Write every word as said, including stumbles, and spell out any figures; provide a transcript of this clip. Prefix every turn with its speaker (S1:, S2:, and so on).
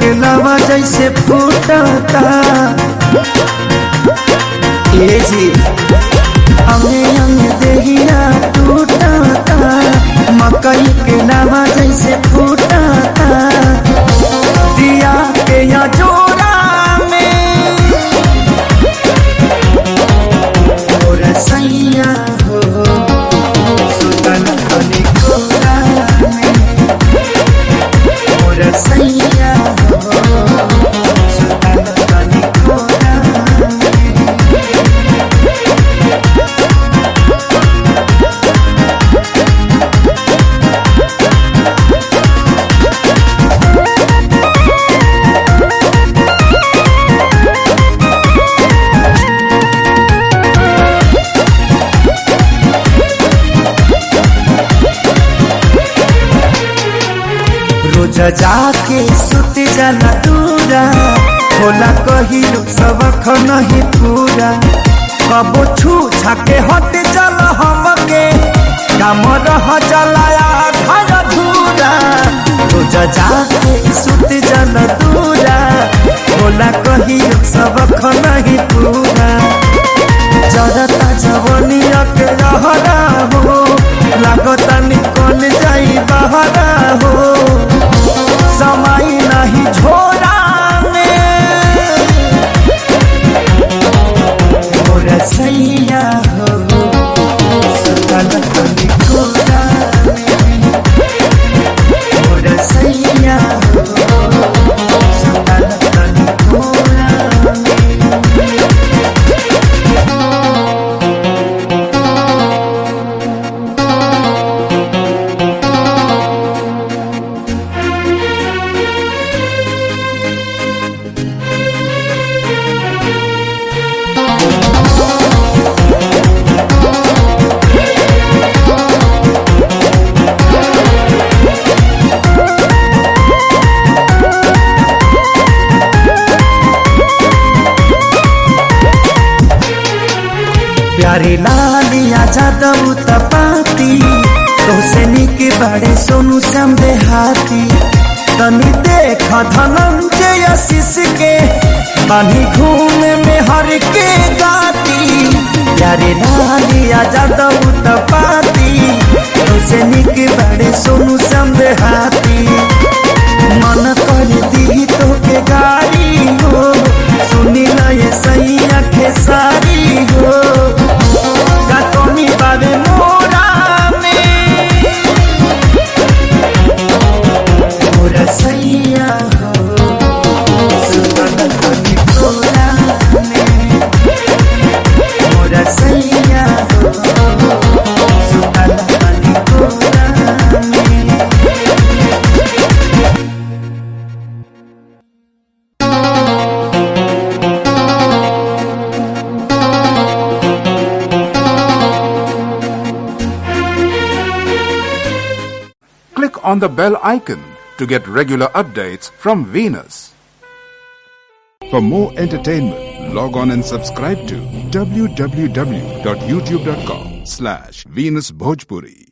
S1: के लावा जैसे फूटता ए जी हमें अंग देहिया टूटता मकई के लावा जैसे फूटता दिया के या जोड़ा में और सैया हो सुतन तनी कोरा में और सैया हो सुतन तनी कोरा रोज जाके सुत जाना दूरा होला कहिलू सबक नहीं पूरा कबो छू छाके हट चल हमके काम रह चलाया घर धूरा रोज जाके सुत जाना दूरा होला कहिलू सबक नहीं पूरा जरता जवनिया के रहरा हो लागता निकल जाई बहरा हो समय नहीं छोड़ा में और सैया हो सुतन तनी कोरा में और सैया हो सुतन तनी कोरा में प्यारे लालिया जादव तपाती तो से निक बड़े सोनू श्याम देहाती तनी देख धनंजय आशीष के बानी घूम में हर के गाती प्यारे लालिया जादव तपाती तो से निक बड़े सोनू श्याम देहाती मन कर दी तो के गाड़ी हो सुनी लए सैया खेसारी हो बाबे मोरा में मोरा सैया हो सुतन तनी कोरा में मोरा सैया हो सुतन तनी कोरा में
S2: Click on the bell icon to get regular updates from Venus. For more entertainment, log on and subscribe to w w w dot youtube dot com slash Venus Bhojpuri.